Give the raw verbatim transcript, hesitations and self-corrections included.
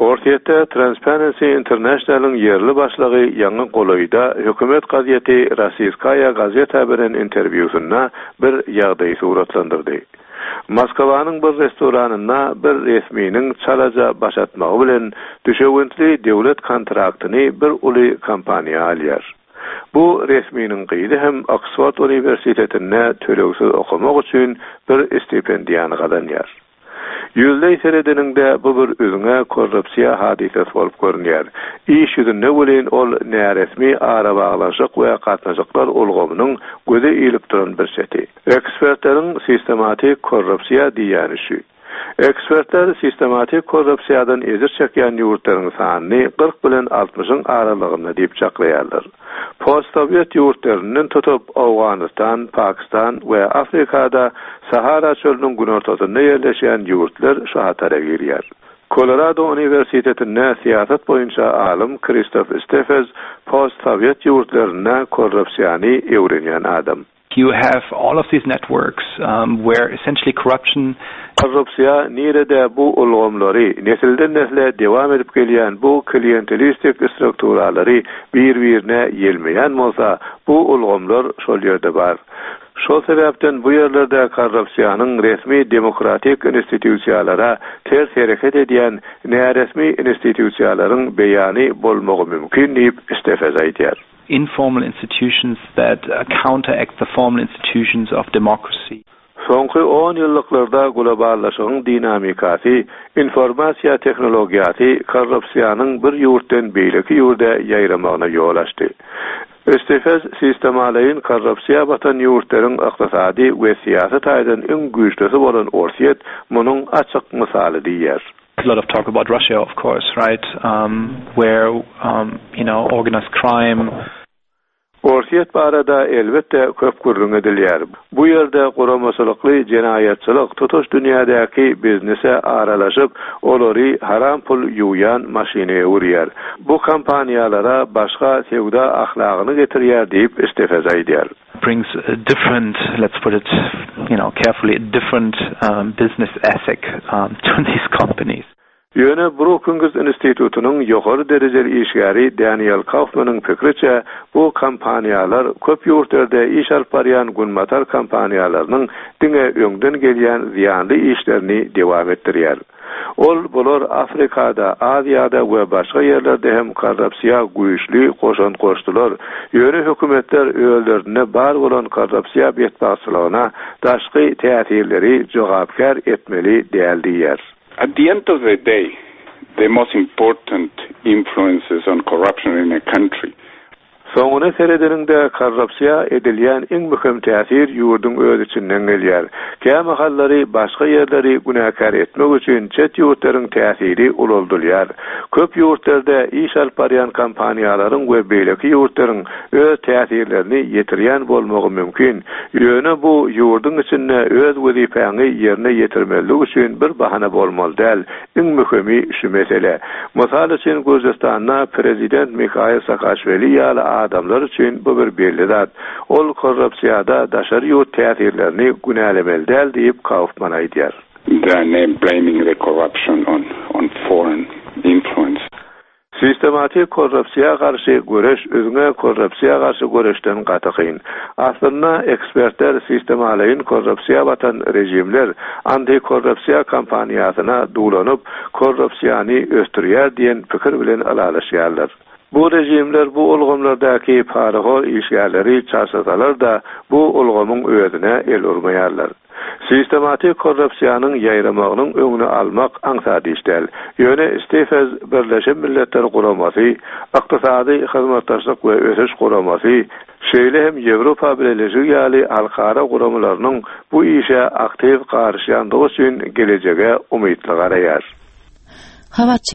Ortiyette Transparency International'ın yerli başlığı Yangi Qoloyda hökümet gazeti Rossiyskaya gazeta beren intervyusuna bir ýagdaý suratlandyrdy. Moskowanyň bir restoranynda bir resminiň çalaja başatmagy bilen düşewentli döwlet kontraktyny bir uly kompaniýa alýar. Bu resminiň gyýdy hem Oxford Universitetinde tölegsiz okumak üçin bir stipendiýany galanýar. Yüzley seredeninde bu bir özüne korrupsiya hadisesi bolup görünýär. İş yüzünde bilen ol näresmi ara baglaşyk we gatnaşyklar ulgamynyň göze ilip duran bir seti. Ekspertlerin sistematik korrupsiya diýänişi. Ekspertler sistematik korrupsiyadan ezir çekýän ýurtlaryň sanyny kırk bilen altmışyň aralygynda diýip çaklaýarlar. Post-Sovyet ýurtlarynyň tutup Awganistan, Pakistan we Afrikada Sahara çölüniň günortasynda ýerleşýän ýurtlar şu hatara girýär. Colorado Universitetinde siyasat boýunça alim Christoph Steffes post-Sovyet ýurtlaryna korrupsiýany öwrenýän adam. You have all of these networks um, where essentially corruption korrupsiya nirede bu ulgamlary nesilden nesle dewam edip gelýän bu klientelistik strukturalary bir-birine ýelmeýän bolsa bu ulgamlar şol ýerde bar. Şol sebäpden bu ýerlerde korrupsiýanyň resmi demokratik institusiýalara ters hereket edýän näresmi institusiýalaryň beýany bolmagy mümkin diýip Steffes aýdýar. Informal institutions that uh, counteract the formal institutions of democracy. Soňky on ýyllyklarda globallaşygyň dinamikasy, informasiýa teknologiýasy korrupsiýanyň bir ýurtdan beýleki ýurda ýaýramagyna ýol açdy. Steffes sistemalaryň korrupsiýa batan ýurtlaryň ykdysady we siýasat aýdan iň güýçlisi bolan Orsiýet munyň açyk misaly diýer. A lot of talk about Russia, of course, right? Um, where, um, you know, organized crime. Orsiýet barada elbette köp gürrüň edilýär. Bu ýerde guramaçylykly jenaýatçylyk tutuş dünýädäki biznese aralaşyp, olary haram pul ýuýan maşineye urýar. Bu kompaniýalara başga sewda ahlagyny getirýär diýip Steffes aýdýar. Brings a different, let's put it, you know, carefully, a different um, business ethic um, to these companies. Ýöne Brookings Institutunyň ýokary derejeli işgäri Daniel Kaufmanyň pikriçe bu kompaniýalar köp ýurtlarda iş alyp barýan günmatar kompaniýalarynyň diňe öňden gelýän ziýanly işlerini dewam etdirýär. Ol bolar Afrikada, Aziýada we başga ýerlerde hem korrupsiýa güýçli goşan goşdular. Ýöne hökümetler öýlerine bar bolan korrupsiýa betbaçylygyna daşky täsirleri jogapkar etmeli diýilýär. At the end of the day, the most important influences on corruption in a country Soňuna seredeninde korrupsiýa edilýän iň möhüm täsir ýurduň öz içinden gelýär. Käme hallary başga ýerleri günäkär etmek üçin çet ýurtlaryň täsiri ulaldylýar. Köp ýurtlarda iş alyp barýan kompaniýalaryň we beýleki ýurtlaryň öz täsirlerini ýetirýän bolmagy mümkin. Ýöne bu ýurduň içinde öz wezipäni ýerine ýetirmelik üçin bir bahana bolmaly däl. Iň möhümi şu mesele. Mysal üçin Gürjistanda prezident Mikhail Saakashvili ýaly adamlar üçin bu bir belli zat. Ol korrupsiýada daşary ýurt täsirlerini günälemeli däl diýip Kaufman aýdýar. They are blaming the corruption on on foreign influence. Sistematik korrupsiýa garşy göreş özüne korrupsiýa garşy göreşden gatykyn. Aslynda ekspertler sistemalaryň korrupsiýa batan rejimler anti-korrupsiýa kampaniýasyna dulanyp korrupsiýany östürýär diýen pikir bilen alalaşýarlar. Bu rejimler bu ulgamlardaki parahol işgärleri çarşasalar da bu ulgamyň özüne el urmaýarlar. Sistematik korrupsiýanyň ýaýramagynyň öňüni almak aňsady işdäl. Ýöne Steffes Birleşen Milletler Guramasy, ykdysady hyzmatdaşlyk we ösüş guramasy, şeýle hem Ýewropa Birleşigi ýaly halkara guramalarynyň bu işe aktiv garşýandygy üçin gelejege umytly garaýar.